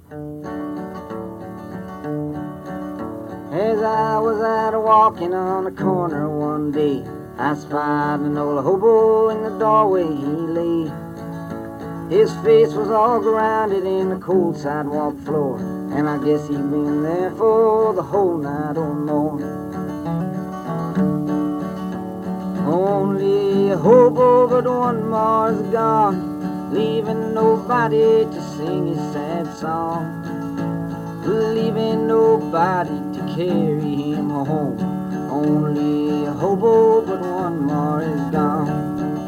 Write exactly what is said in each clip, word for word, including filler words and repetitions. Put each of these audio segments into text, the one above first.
As I was out walking on the corner one day, I spied an old hobo in the doorway he lay. His face was all grounded in the cold sidewalk floor, and I guess he'd been there for the whole night or more. Only a hobo, but one more is gone, leaving nobody to sing his sad song, leaving nobody to carry him home. Only a hobo, but one more is gone.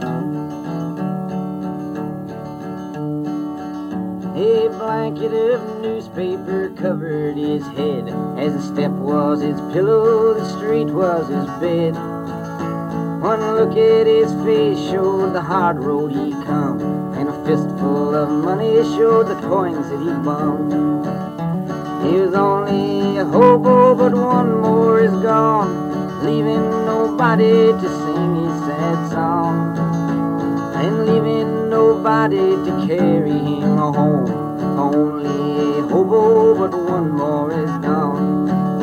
A blanket of newspaper covered his head, as the step was his pillow, the street was his bed. One look at his face showed the hard road he come, and a fistful of money showed the coins that he bummed. He was only a hobo, but one more is gone, leaving nobody to sing his sad song, and leaving nobody to carry him home. Only a hobo, but one more is gone.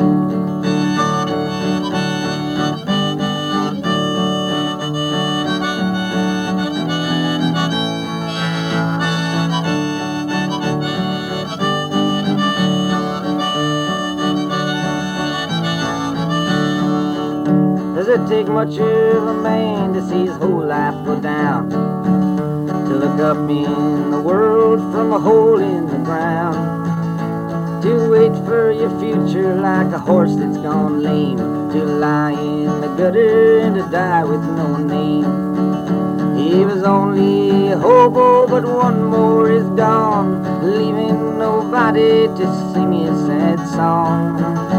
Does it take much of a man to see his whole life go down, to look up in the world from a hole in the ground, to wait for your future like a horse that's gone lame, to lie in the gutter and to die with no name? He was only a hobo, but one more is gone, leaving nobody to sing his sad song.